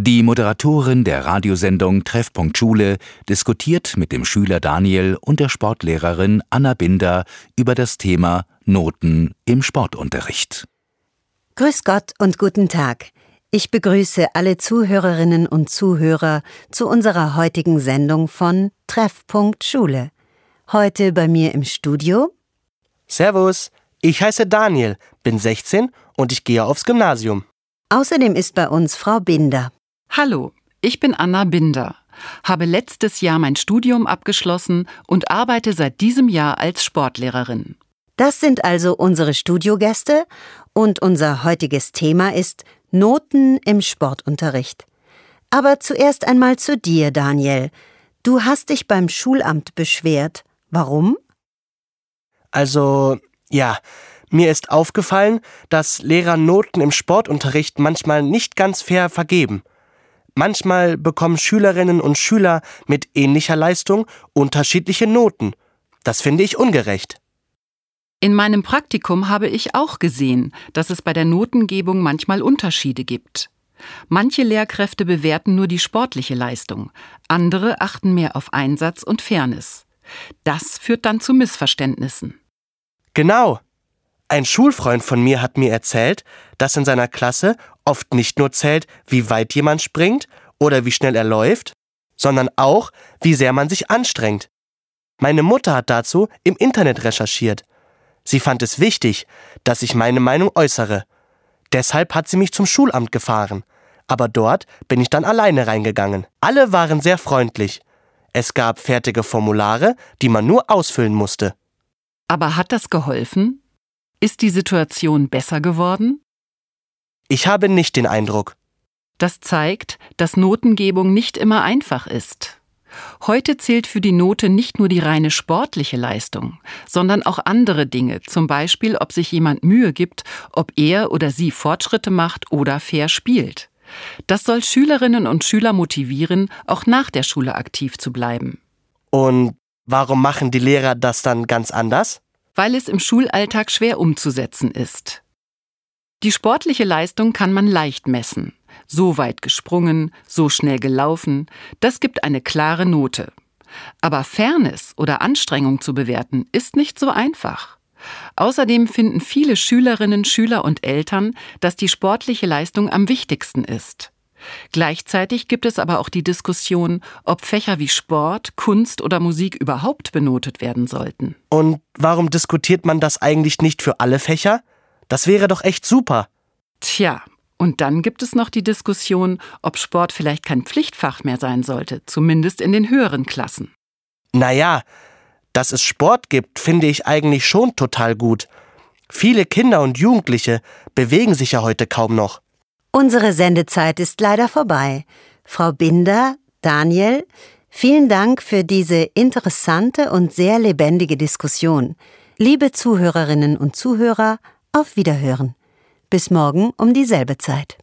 Die Moderatorin der Radiosendung Treffpunkt Schule diskutiert mit dem Schüler Daniel und der Sportlehrerin Anna Binder über das Thema Noten im Sportunterricht. Grüß Gott und guten Tag. Ich begrüße alle Zuhörerinnen und Zuhörer zu unserer heutigen Sendung von Treffpunkt Schule. Heute bei mir im Studio. Servus, ich heiße Daniel, bin 16 und ich gehe aufs Gymnasium. Außerdem ist bei uns Frau Binder. Hallo, ich bin Anna Binder, habe letztes Jahr mein Studium abgeschlossen und arbeite seit diesem Jahr als Sportlehrerin. Das sind also unsere Studiogäste und unser heutiges Thema ist Noten im Sportunterricht. Aber zuerst einmal zu dir, Daniel. Du hast dich beim Schulamt beschwert. Warum? Mir ist aufgefallen, dass Lehrer Noten im Sportunterricht manchmal nicht ganz fair vergeben. Manchmal bekommen Schülerinnen und Schüler mit ähnlicher Leistung unterschiedliche Noten. Das finde ich ungerecht. In meinem Praktikum habe ich auch gesehen, dass es bei der Notengebung manchmal Unterschiede gibt. Manche Lehrkräfte bewerten nur die sportliche Leistung, andere achten mehr auf Einsatz und Fairness. Das führt dann zu Missverständnissen. Genau. Ein Schulfreund von mir hat mir erzählt, dass in seiner Klasse oft nicht nur zählt, wie weit jemand springt oder wie schnell er läuft, sondern auch, wie sehr man sich anstrengt. Meine Mutter hat dazu im Internet recherchiert. Sie fand es wichtig, dass ich meine Meinung äußere. Deshalb hat sie mich zum Schulamt gefahren. Aber dort bin ich dann alleine reingegangen. Alle waren sehr freundlich. Es gab fertige Formulare, die man nur ausfüllen musste. Aber hat das geholfen? Ist die Situation besser geworden? Ich habe nicht den Eindruck. Das zeigt, dass Notengebung nicht immer einfach ist. Heute zählt für die Note nicht nur die reine sportliche Leistung, sondern auch andere Dinge, zum Beispiel, ob sich jemand Mühe gibt, ob er oder sie Fortschritte macht oder fair spielt. Das soll Schülerinnen und Schüler motivieren, auch nach der Schule aktiv zu bleiben. Und warum machen die Lehrer das dann ganz anders? Weil es im Schulalltag schwer umzusetzen ist. Die sportliche Leistung kann man leicht messen. So weit gesprungen, so schnell gelaufen, das gibt eine klare Note. Aber Fairness oder Anstrengung zu bewerten, ist nicht so einfach. Außerdem finden viele Schülerinnen, Schüler und Eltern, dass die sportliche Leistung am wichtigsten ist. Gleichzeitig gibt es aber auch die Diskussion, ob Fächer wie Sport, Kunst oder Musik überhaupt benotet werden sollten. Und warum diskutiert man das eigentlich nicht für alle Fächer? Das wäre doch echt super. Tja, und dann gibt es noch die Diskussion, ob Sport vielleicht kein Pflichtfach mehr sein sollte, zumindest in den höheren Klassen. Naja, dass es Sport gibt, finde ich eigentlich schon total gut. Viele Kinder und Jugendliche bewegen sich ja heute kaum noch. Unsere Sendezeit ist leider vorbei. Frau Binder, Daniel, vielen Dank für diese interessante und sehr lebendige Diskussion. Liebe Zuhörerinnen und Zuhörer, auf Wiederhören. Bis morgen um dieselbe Zeit.